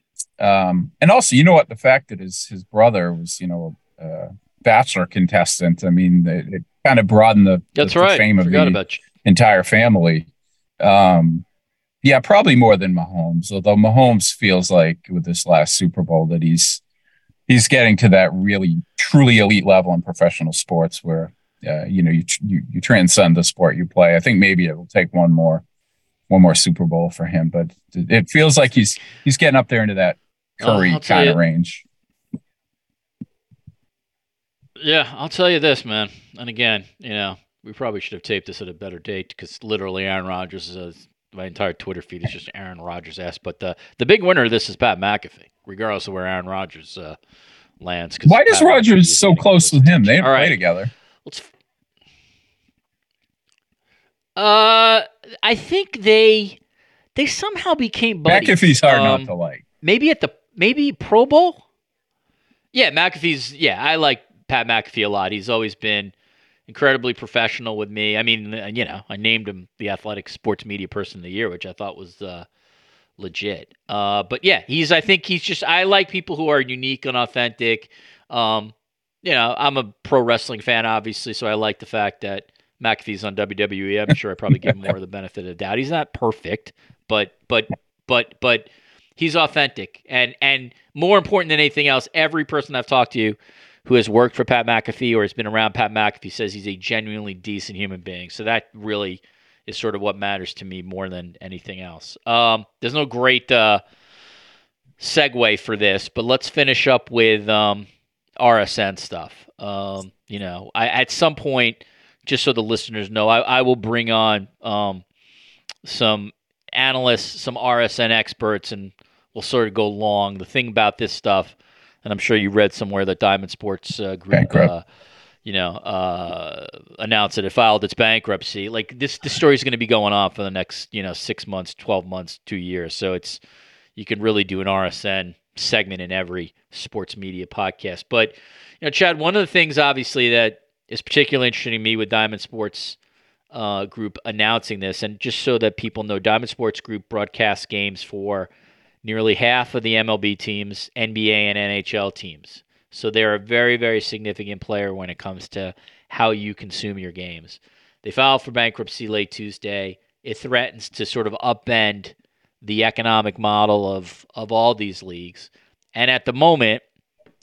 um, and also, you know what, the fact that his his brother was, you know, a Bachelor contestant. I mean, it, it kind of broadened the, that's the, right. the fame of Forgot the about you. entire family. Um, Yeah, probably more than Mahomes. Although Mahomes feels like with this last Super Bowl that he's he's getting to that really truly elite level in professional sports where uh, you know you, you you transcend the sport you play. I think maybe it will take one more one more Super Bowl for him, but it feels like he's he's getting up there into that Curry oh, kind of you. range. Yeah, I'll tell you this, man. And again, you know, we probably should have taped this at a better date because literally Aaron Rodgers is. A, My entire Twitter feed is just Aaron Rodgers ass. But the the big winner of this is Pat McAfee, regardless of where Aaron Rodgers uh, lands. Why does Pat Rodgers so close with him? They didn't All play right. together. Let's. Uh, I think they they somehow became buddies. McAfee's hard um, not to like. Maybe at the maybe Pro Bowl. Yeah, McAfee's. Yeah, I like Pat McAfee a lot. He's always been incredibly professional with me. I mean, you know, I named him the Athletic Sports Media Person of the Year, which I thought was uh, legit. Uh, but yeah, he's. I think he's just. I like people who are unique and authentic. Um, you know, I'm a pro wrestling fan, obviously, so I like the fact that McAfee's on W W E. I'm sure I probably give him more of the benefit of the doubt. He's not perfect, but but but but he's authentic, and and more important than anything else, every person I've talked to who has worked for Pat McAfee or has been around Pat McAfee says he's a genuinely decent human being. So that really is sort of what matters to me more than anything else. Um, there's no great uh, segue for this, but let's finish up with um, R S N stuff. Um, you know, I, at some point, just so the listeners know, I, I will bring on um, some analysts, some R S N experts, and we'll sort of go long. The thing about this stuff, and I'm sure you read somewhere that Diamond Sports uh, Group, uh, you know, uh, announced that it filed its bankruptcy. Like this, this story is going to be going on for the next, you know, six months, twelve months, two years. So it's you can really do an R S N segment in every sports media podcast. But you know, Chad, one of the things obviously that is particularly interesting to me with Diamond Sports uh, Group announcing this, and just so that people know, Diamond Sports Group broadcasts games for nearly half of the M L B teams, N B A and N H L teams. So they're a very, very significant player when it comes to how you consume your games. They filed for bankruptcy late Tuesday. It threatens to sort of upend the economic model of, of all these leagues. And at the moment,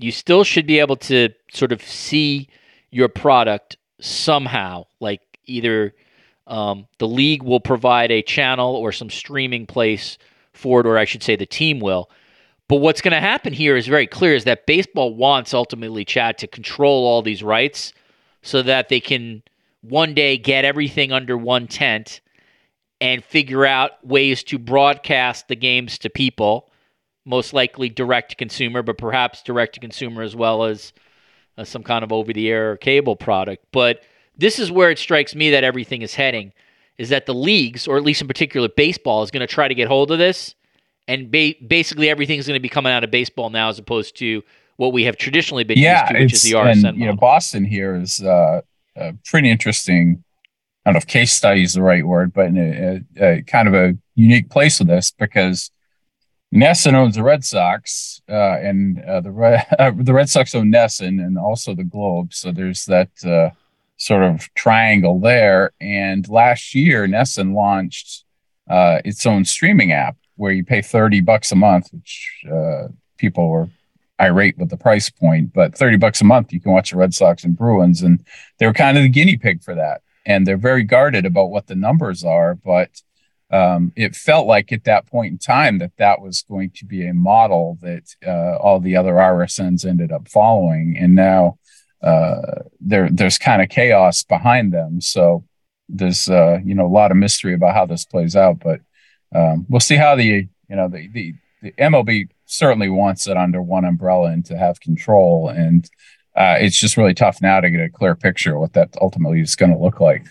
you still should be able to sort of see your product somehow, like either um, the league will provide a channel or some streaming place for it, or I should say the team will. But what's going to happen here is very clear, is that baseball wants ultimately, Chad, to control all these rights so that they can one day get everything under one tent and figure out ways to broadcast the games to people, most likely direct to consumer, but perhaps direct to consumer as well as uh, some kind of over-the-air cable product. But this is where it strikes me that everything is heading, is that the leagues, or at least in particular baseball, is going to try to get hold of this. And ba- basically everything's going to be coming out of baseball now, as opposed to what we have traditionally been yeah, used to, which is the R S N and, model. You know, Boston here is uh, a pretty interesting, I don't know if case study is the right word, but in a, a, a kind of a unique place with this, because NESN owns the Red Sox, uh, and uh, the, Red, uh, the Red Sox own NESN and also the Globe. So there's that uh, sort of triangle there. And last year, NESN launched uh, its own streaming app, where you pay thirty bucks a month, which uh, people were irate with the price point, but thirty bucks a month, you can watch the Red Sox and Bruins. And they were kind of the guinea pig for that. And they're very guarded about what the numbers are. But um, it felt like at that point in time that that was going to be a model that uh, all the other R S Ns ended up following. And now uh, there, there's kind of chaos behind them. So there's, uh, you know, a lot of mystery about how this plays out. But Um, we'll see how the, you know, the, the, the M L B certainly wants it under one umbrella and to have control. And uh, it's just really tough now to get a clear picture of what that ultimately is going to look like.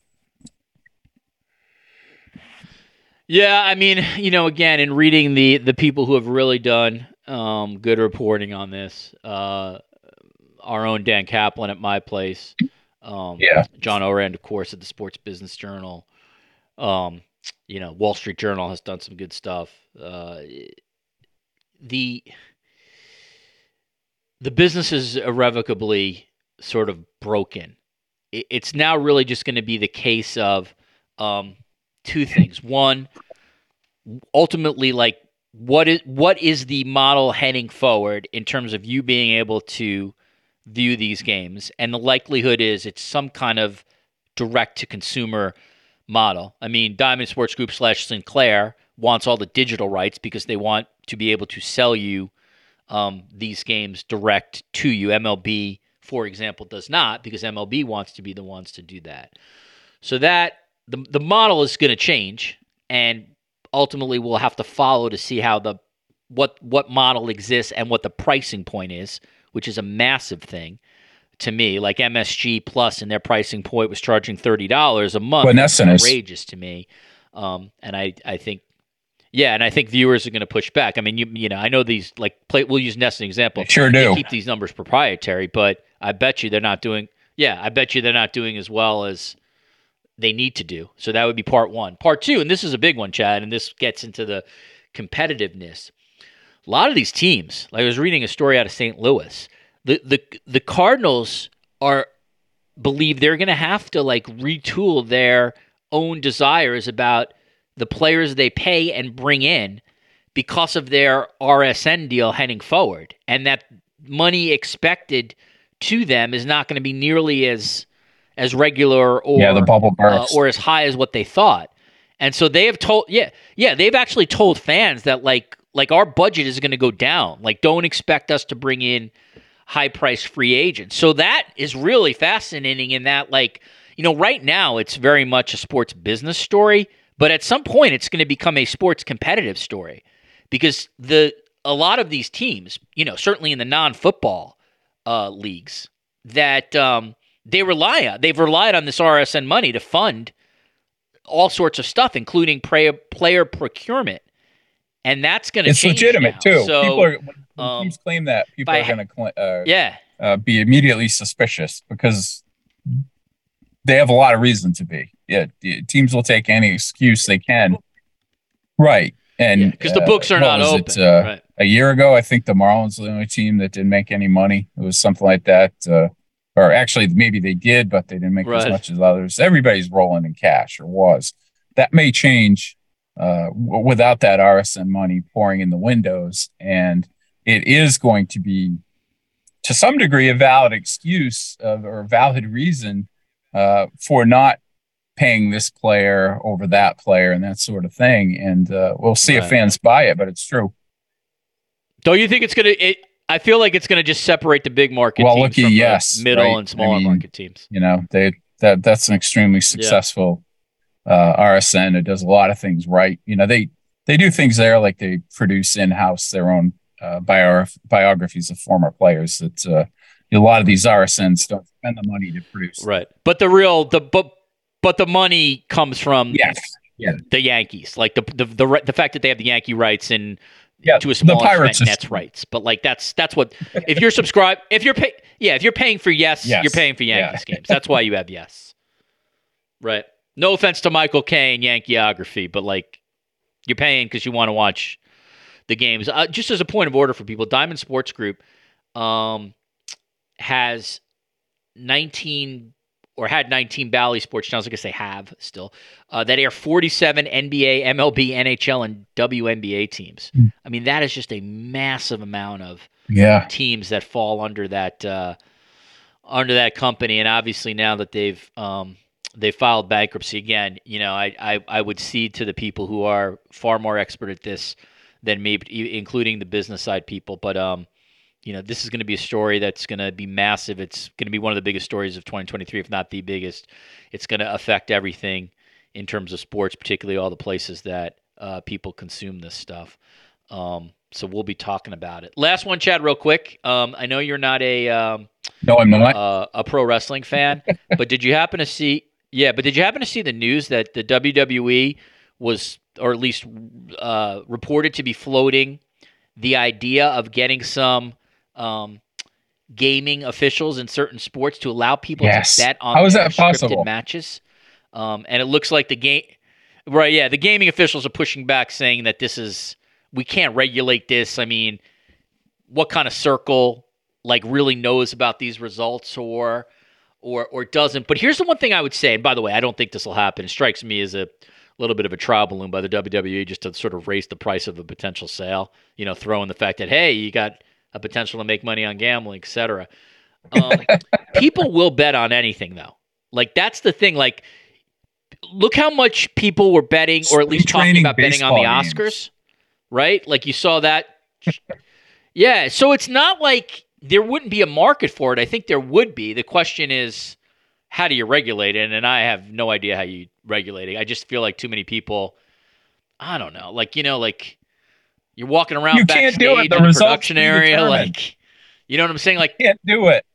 Yeah, I mean, you know, again, in reading the, the people who have really done um, good reporting on this, uh, our own Dan Kaplan at My Place, um, yeah. John Orand, of course, at the Sports Business Journal, um, you know, Wall Street Journal has done some good stuff. Uh, the the business is irrevocably sort of broken. It, it's now really just going to be the case of um, two things. One, ultimately, like what is what is the model heading forward in terms of you being able to view these games, and the likelihood is it's some kind of direct to consumer model. I mean, Diamond Sports Group slash Sinclair wants all the digital rights because they want to be able to sell you um, these games direct to you. M L B, for example, does not, because M L B wants to be the ones to do that. So that the the model is going to change, and ultimately we'll have to follow to see how the what what model exists and what the pricing point is, which is a massive thing. To me, like M S G Plus and their pricing point was charging thirty dollars a month. Well, that's outrageous to me. Um, and I, I think, yeah, and I think viewers are going to push back. I mean, you, you know, I know these, like, play, we'll use Nest as an example. They sure they do. keep these numbers proprietary, but I bet you they're not doing, yeah, I bet you they're not doing as well as they need to do. So that would be part one. Part two, and this is a big one, Chad, and this gets into the competitiveness. A lot of these teams, like I was reading a story out of Saint Louis, The the the Cardinals are believe they're going to have to like retool their own desires about the players they pay and bring in because of their R S N deal heading forward, and that money expected to them is not going to be nearly as as regular or yeah, the bubble burst. Uh, or as high as what they thought. And so they have told yeah yeah they've actually told fans that like like our budget is going to go down. Like, don't expect us to bring in high-priced free agents. So that is really fascinating in that, like, you know, right now it's very much a sports business story, but at some point it's going to become a sports competitive story, because the a lot of these teams, you know, certainly in the non-football uh, leagues, that um, they rely on, they've relied on this R S N money to fund all sorts of stuff, including player, player procurement. And that's going to it's change legitimate now. too. So, people are, when um, teams claim that, people I, are going to uh, yeah. uh, be immediately suspicious, because they have a lot of reason to be. Yeah, teams will take any excuse they can. Right. And because yeah, the books are uh, not open. It, uh, right. A year ago, I think the Marlins were the only team that didn't make any money. It was something like that. Uh, or actually, maybe they did, but they didn't make right. as much as others. Everybody's rolling in cash, or was. That may change uh, w- without that R S N money pouring in the windows. And it is going to be to some degree, a valid excuse uh, or a valid reason uh, for not paying this player over that player and that sort of thing. And uh, we'll see right. if fans buy it, but it's true. Don't you think it's going to – I feel like it's going to just separate the big market well, teams looky, from yes, the middle right? and smaller I mean, market teams. You know, they that that's an extremely successful yeah. uh, R S N. It does a lot of things right. You know, they, they do things there like they produce in-house their own uh, bio- biographies of former players that uh, a lot of these R S Ns don't spend the money to produce. Right. But the real – the but but the money comes from yes. yeah. the Yankees. Like the, the, the, the fact that they have the Yankee rights and – Yeah, to a small the Pirates extent, Nets rights, but like that's that's what if you're subscribed, if you're pay, yeah, if you're paying for yes, yes. you're paying for Yankees yeah. games. That's why you have yes, right? No offense to Michael Caine, Yankeeography, but like you're paying because you want to watch the games. Uh, just as a point of order for people, Diamond Sports Group um, has nineteen or had nineteen Bally Sports channels. I guess they have still uh, that air forty-seven N B A, M L B, N H L, and W N B A teams. Mm. I mean, that is just a massive amount of yeah. teams that fall under that uh, under that company. And obviously, now that they've um, they filed bankruptcy again, you know, I, I I would cede to the people who are far more expert at this than me, including the business side people. But um. You know, this is going to be a story that's going to be massive. It's going to be one of the biggest stories of twenty twenty-three, if not the biggest. It's going to affect everything in terms of sports, particularly all the places that uh, people consume this stuff. Um, so we'll be talking about it. Last one, Chad, real quick. Um, I know you're not a um, no, I'm not uh, a pro wrestling fan, but did you happen to see? Yeah, but did you happen to see the news that the W W E was, or at least uh, reported to be floating the idea of getting some Um, gaming officials in certain sports to allow people yes. to bet on How is their that scripted possible? matches. Um, and it looks like the game, right? Yeah, the gaming officials are pushing back, saying that this is we can't regulate this. I mean, what kind of circle like really knows about these results or or or doesn't? But here's the one thing I would say. And by the way, I don't think this will happen. It strikes me as a little bit of a trial balloon by the W W E just to sort of raise the price of a potential sale. You know, throw in the fact that hey, you got a potential to make money on gambling, et cetera. Um, people will bet on anything, though. Like, that's the thing. Like, look how much people were betting, or at least talking about betting on the Oscars, games. Right? Like, you saw that. Yeah, so it's not like there wouldn't be a market for it. I think there would be. The question is, how do you regulate it? And I have no idea how you regulate it. I just feel like too many people, I don't know, like, you know, like, you're walking around you backstage can't do it. The in the results production area, determined. like, you know what I'm saying? Like, you can't do it.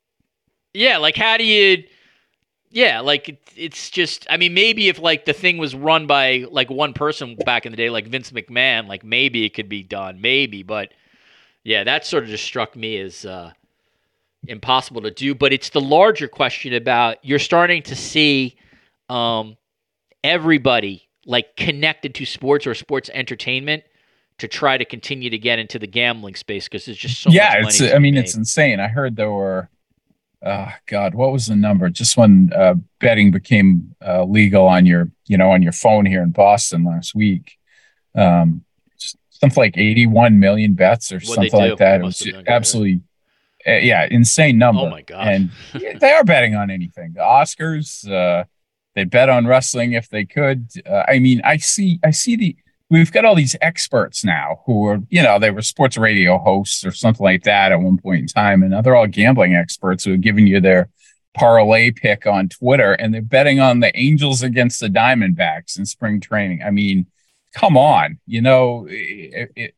Yeah, like, how do you? Yeah, like it, it's just. I mean, maybe if like the thing was run by like one person back in the day, like Vince McMahon, like maybe it could be done, maybe. But yeah, that sort of just struck me as uh, impossible to do. But it's the larger question about you're starting to see um, everybody like connected to sports or sports entertainment to try to continue to get into the gambling space because there's just so yeah, much money. it's. I mean, made. It's insane. I heard there were, uh, God, what was the number? Just when uh, betting became uh, legal on your, you know, on your phone here in Boston last week, um, something like eighty-one million bets or What'd something like that. It was absolutely, uh, yeah, insane number. Oh my God! And they are betting on anything. The Oscars, uh, they bet on wrestling if they could. Uh, I mean, I see, I see the. We've got all these experts now who are, you know, they were sports radio hosts or something like that at one point in time. And now they're all gambling experts who are giving you their parlay pick on Twitter, and they're betting on the Angels against the Diamondbacks in spring training. I mean, come on, you know, it, it,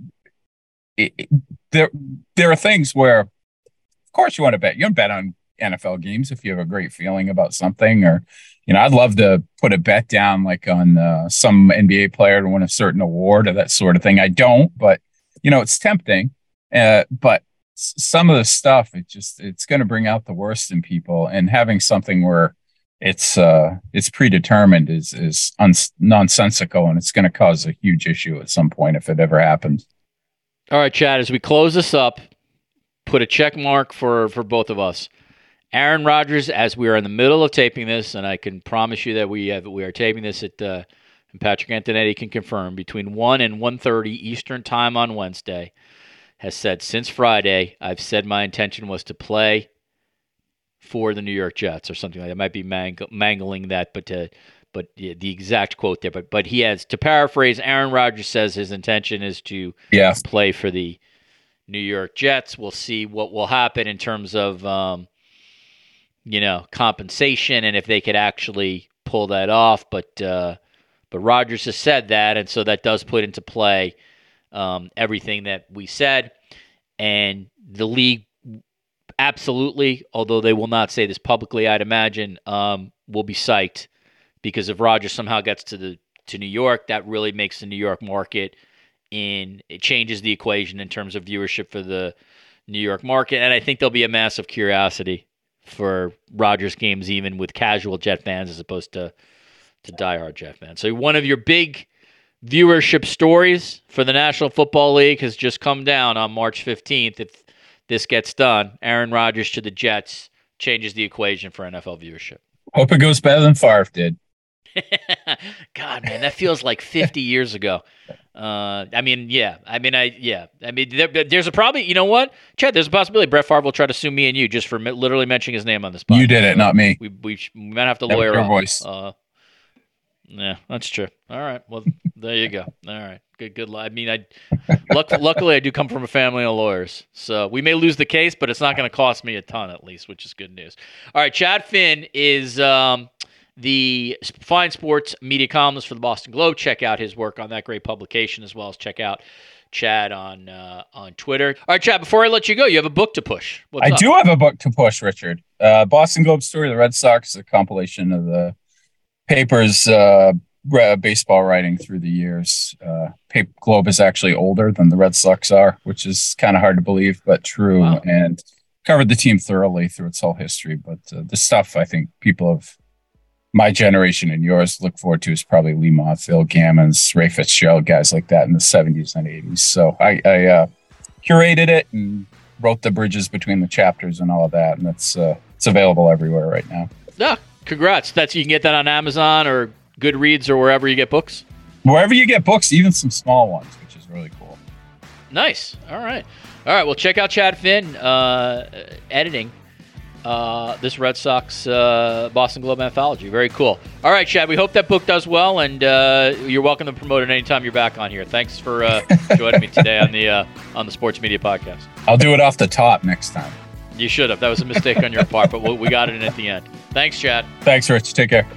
it, it, there, there are things where, of course you want to bet. You don't bet on N F L games if you have a great feeling about something, or, you know, I'd love to put a bet down like on uh, some N B A player to win a certain award or that sort of thing. I don't, but, you know, it's tempting. Uh, but s- some of the stuff, it just, it's going to bring out the worst in people, and having something where it's, uh, it's predetermined is, is un- nonsensical, and it's going to cause a huge issue at some point if it ever happens. All right, Chad, as we close this up, put a check mark for, for both of us. Aaron Rodgers, as we are in the middle of taping this, and I can promise you that we have we are taping this at, uh, and Patrick Antonetti can confirm, between one and one thirty Eastern time on Wednesday, has said since Friday, I've said my intention was to play for the New York Jets or something like that. I might be mang- mangling that, but to, but yeah, the exact quote there. But but he has, to paraphrase, Aaron Rodgers says his intention is to yeah. play for the New York Jets. We'll see what will happen in terms of um, you know, compensation and if they could actually pull that off. But uh, but Rodgers has said that, and so that does put into play um, everything that we said. And the league absolutely, although they will not say this publicly, I'd imagine, um, will be psyched, because if Rodgers somehow gets to the to New York, that really makes the New York market in it changes the equation in terms of viewership for the New York market. And I think there'll be a massive curiosity for Rodgers games, even with casual Jet fans as opposed to to diehard Jet fans. So one of your big viewership stories for the National Football League has just come down on March fifteenth. If this gets done, Aaron Rodgers to the Jets changes the equation for N F L viewership. Hope it goes better than Favre did. God, man, that feels like fifty years ago. Uh, I mean, yeah. I mean, I yeah. I mean, there, there's a probably, you know what, Chad, there's a possibility Brett Favre will try to sue me and you just for mi- literally mentioning his name on this podcast. You did it, not me. We we, we might have to That was lawyer your up. voice. Uh, yeah, that's true. All right. Well, there you go. All right. Good. Good. I mean, I luck, luckily I do come from a family of lawyers, so we may lose the case, but it's not going to cost me a ton at least, which is good news. All right. Chad Finn is um, the fine sports media columnist for the Boston Globe. Check out his work on that great publication, as well as check out Chad on uh, on Twitter. All right, Chad, before I let you go, you have a book to push. What's I up? do have a book to push, Richard. Uh, Boston Globe Story of the Red Sox is a compilation of the paper's uh, baseball writing through the years. Uh, Paper Globe is actually older than the Red Sox are, which is kind of hard to believe, but true. Wow. And covered the team thoroughly through its whole history. But uh, the stuff I think people of my generation and yours look forward to is probably Lee Mott, Phil Gammons, Ray Fitzgerald, guys like that in the seventies and eighties. So I, I uh, curated it and wrote the bridges between the chapters and all of that, and it's uh, it's available everywhere right now. Yeah, congrats. That's you can get that on Amazon or Goodreads or wherever you get books. Wherever you get books, even some small ones, which is really cool. Nice. All right. All right. Well, check out Chad Finn uh, editing uh, this Red Sox uh, Boston Globe anthology. Very cool. All right, Chad. We hope that book does well, and uh, you're welcome to promote it anytime you're back on here. Thanks for uh, joining me today on the uh, on the Sports Media Podcast. I'll do it off the top next time. You should have. That was a mistake on your part, but we got it in at the end. Thanks, Chad. Thanks, Rich. Take care.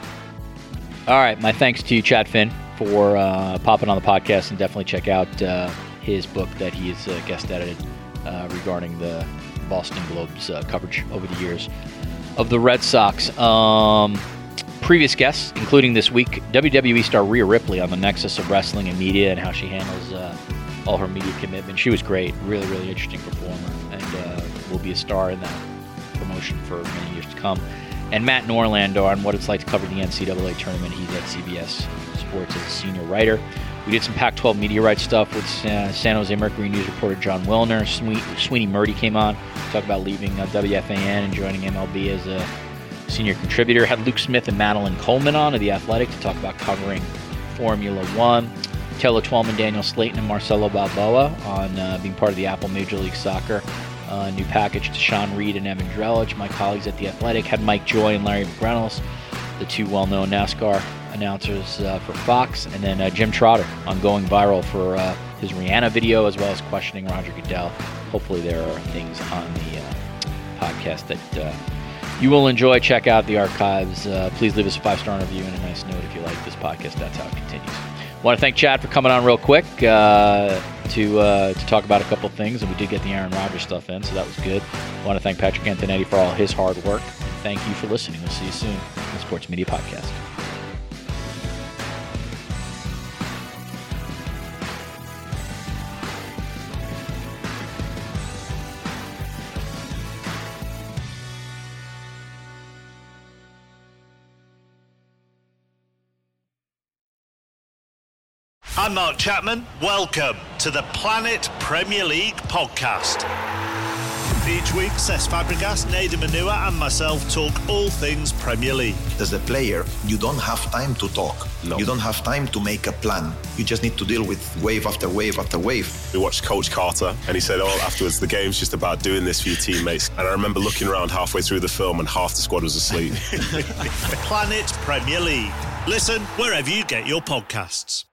All right, my thanks to Chad Finn for uh, popping on the podcast, and definitely check out uh, his book that he has uh, guest edited uh, regarding the Boston Globe's uh, coverage over the years of the Red Sox. Um, previous guests, including this week, W W E star Rhea Ripley on the nexus of wrestling and media and how she handles uh, all her media commitment. She was great, really, really interesting performer, and uh, will be a star in that promotion for many years to come. And Matt Norlander on what it's like to cover the N C double A tournament. He's at C B S Sports as a senior writer. We did some Pac twelve media rights stuff with uh, San Jose Mercury News reporter John Wilner. Sweeney, Sweeney Murdy came on to talk about leaving uh, W F A N and joining M L B as a senior contributor. Had Luke Smith and Madeline Coleman on of The Athletic to talk about covering Formula One. Taylor Twellman, Daniel Slayton, and Marcelo Balboa on uh, being part of the Apple Major League Soccer Uh, new package to Sean Reed and Evan Drellich. My colleagues at The Athletic had Mike Joy and Larry McReynolds, the two well-known NASCAR announcers uh, for Fox, and then uh, Jim Trotter on going viral for uh, his Rihanna video, as well as questioning Roger Goodell. Hopefully there are things on the uh, podcast that uh, you will enjoy. Check out the archives. Uh, please leave us a five-star review and a nice note if you like this podcast. That's how it continues. I want to thank Chad for coming on real quick uh, to uh, to talk about a couple things, and we did get the Aaron Rodgers stuff in, so that was good. I want to thank Patrick Antonetti for all his hard work. And thank you for listening. We'll see you soon on the Sports Media Podcast. I'm Mark Chapman. Welcome to the Planet Premier League podcast. Each week, Cesc Fabregas, Nader Manua and myself talk all things Premier League. As a player, you don't have time to talk. No. You don't have time to make a plan. You just need to deal with wave after wave after wave. We watched Coach Carter and he said, oh, afterwards, the game's just about doing this for your teammates. And I remember looking around halfway through the film and half the squad was asleep. Planet Premier League. Listen wherever you get your podcasts.